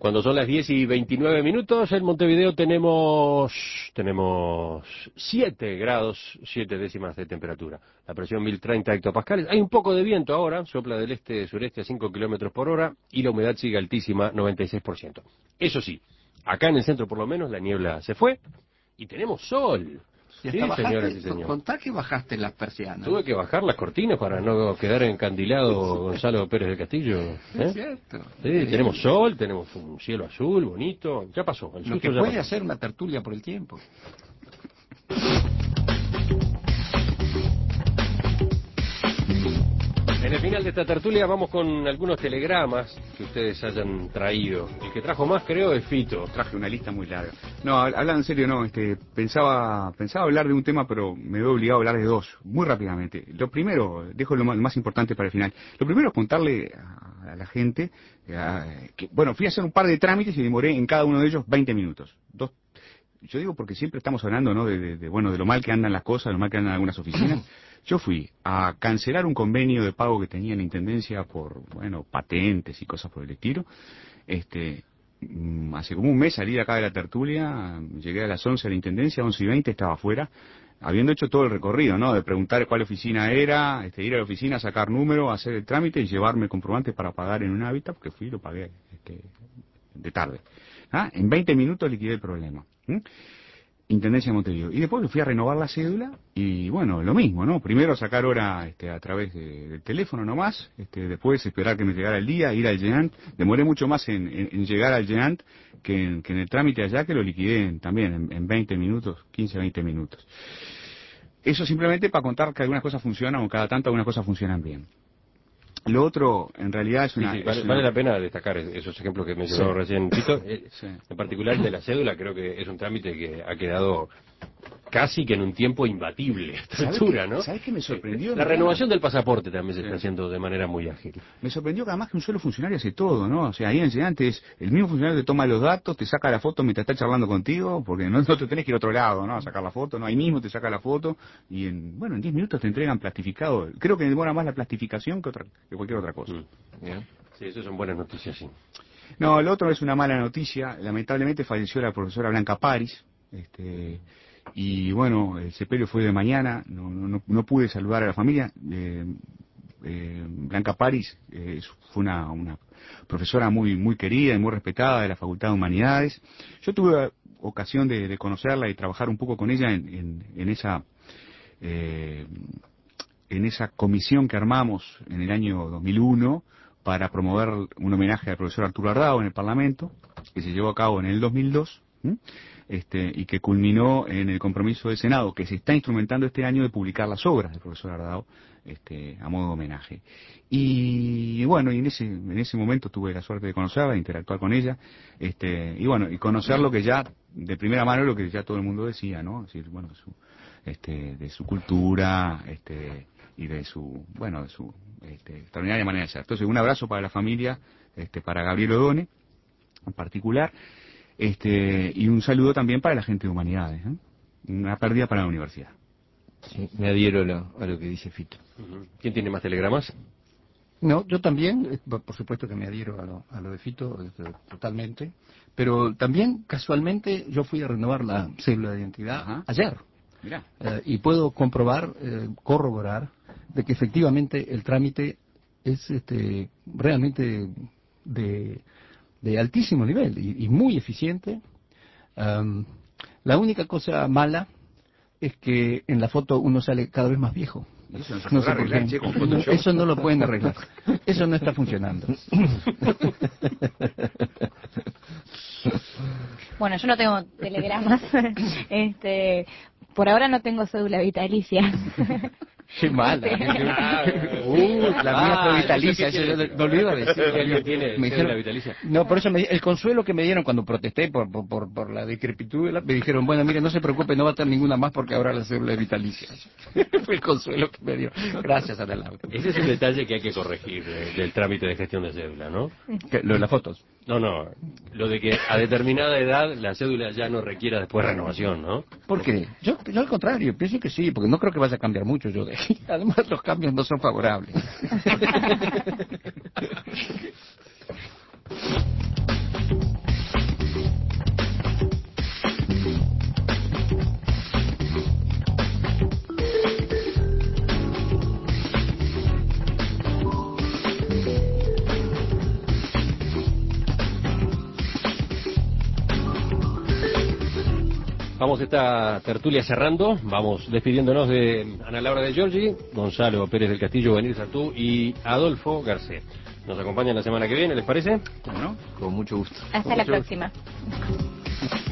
Cuando son las 10:29, en Montevideo tenemos 7 grados, 7 décimas de temperatura. La presión 1030 hectopascales. Hay un poco de viento ahora, sopla del este-sureste a 5 kilómetros por hora y la humedad sigue altísima, 96%. Eso sí, acá en el centro por lo menos la niebla se fue y tenemos sol. Y Sí, hasta señoras y bajaste, señores. contá que bajaste las persianas. Tuve que bajar las cortinas para no quedar encandilado Gonzalo Pérez del Castillo. Es cierto. Sí, tenemos sol, tenemos un cielo azul bonito. Ya pasó, el Lo susto que ya puede pasó. hacer una tertulia por el tiempo. En el final de esta tertulia vamos con algunos telegramas que ustedes hayan traído. El que trajo más, creo, es Fito. Traje una lista muy larga. No, hablando en serio, no, pensaba hablar de un tema, pero me veo obligado a hablar de dos, muy rápidamente. Lo primero, dejo lo más importante para el final. Lo primero es contarle a la gente que, bueno, fui a hacer un par de trámites y demoré en cada uno de ellos 20 minutos. Yo digo porque siempre estamos hablando, ¿no? Bueno, de lo mal que andan las cosas, lo mal que andan algunas oficinas. Yo fui a cancelar un convenio de pago que tenía en la Intendencia por, bueno, patentes y cosas por el estilo. Hace como un mes salí de acá de la tertulia, llegué a las 11 a la Intendencia, 11:20 estaba afuera, habiendo hecho todo el recorrido, ¿no? De preguntar cuál oficina era, ir a la oficina, sacar número, hacer el trámite y llevarme el comprobante para pagar en un hábitat, porque fui y lo pagué de tarde. En 20 minutos liquidé el problema. Intendencia de Montevideo. Y después me fui a renovar la cédula y bueno, lo mismo, ¿no? Primero sacar hora a través del teléfono nomás, después esperar que me llegara el día, ir al GEANT. Demoré mucho más en llegar al GEANT que en el trámite allá, que lo liquidé también en 20 minutos, 15, 20 minutos. Eso simplemente para contar que algunas cosas funcionan o cada tanto algunas cosas funcionan bien. Lo otro, en realidad, es una... Vale la pena destacar esos ejemplos que mencionó recién Tito. Sí. En particular el de la cédula, creo que es un trámite que ha quedado casi que en un tiempo imbatible a esta altura, ¿no? ¿Sabes qué me sorprendió? La renovación del pasaporte también se está haciendo de manera muy ágil. Me sorprendió que además que un solo funcionario hace todo, ¿no? O sea, ahí en antes el mismo funcionario te toma los datos, te saca la foto mientras está charlando contigo, porque no te tenés que ir a otro lado, ¿no? A sacar la foto, ¿no? Ahí mismo te saca la foto y en 10 minutos te entregan plastificado. Creo que demora más la plastificación que cualquier otra cosa. Bien. Sí, eso son buenas noticias, sí. No, lo otro es una mala noticia. Lamentablemente falleció la profesora Blanca Paris. Y bueno, el sepelio fue de mañana, no pude saludar a la familia. Blanca Paris fue una profesora muy querida y muy respetada de la Facultad de Humanidades. Yo tuve ocasión de conocerla y trabajar un poco con ella en esa comisión que armamos en el año 2001 para promover un homenaje al profesor Arturo Ardao en el Parlamento, que se llevó a cabo en el 2002. Y que culminó en el compromiso del Senado, que se está instrumentando este año de publicar las obras del profesor Ardao, a modo de homenaje. Y bueno, y en ese momento tuve la suerte de conocerla, de interactuar con ella, y conocer lo que ya, de primera mano, lo que ya todo el mundo decía, ¿no? Es decir, bueno, de su cultura, y de su extraordinaria manera de ser. Entonces, un abrazo para la familia, para Gabriel Odone, en particular, y un saludo también para la gente de Humanidades, ¿eh? Una pérdida para la universidad. Sí, me adhiero a lo que dice Fito. ¿Quién tiene más telegramas? No, yo también, por supuesto que me adhiero a lo de Fito, totalmente, pero también, casualmente, yo fui a renovar la cédula de identidad ayer. Mirá. Y puedo comprobar, corroborar, de que efectivamente el trámite es realmente de altísimo nivel y muy eficiente. La única cosa mala es que en la foto uno sale cada vez más viejo. No sé por qué. Eso no lo pueden arreglar. Eso no está funcionando. Bueno, yo no tengo telegramas. Por ahora no tengo cédula vitalicia. Qué mala. La mía fue vitalicia, eso no lo iba a decir. ¿Alguien tiene cédula vitalicia? No, por eso el consuelo que me dieron cuando protesté por la decrepitud, me dijeron, bueno, mire, no se preocupe, no va a tener ninguna más porque ahora la cédula es vitalicia. Fue el consuelo que me dieron. Gracias, Adela. Ese es un detalle que hay que corregir del trámite de gestión de cédula, ¿no? Lo de las fotos. No, lo de que a determinada edad la cédula ya no requiera después renovación, ¿no? ¿Por qué? Yo al contrario, pienso que sí, porque no creo que vaya a cambiar mucho yo de aquí. Además los cambios no son favorables. Vamos esta tertulia cerrando, vamos despidiéndonos de Ana Laura de Giorgi, Gonzalo Pérez del Castillo, Benítez Sartú y Adolfo Garcés. Nos acompañan la semana que viene, ¿les parece? ¿No? Con mucho gusto. Hasta la próxima.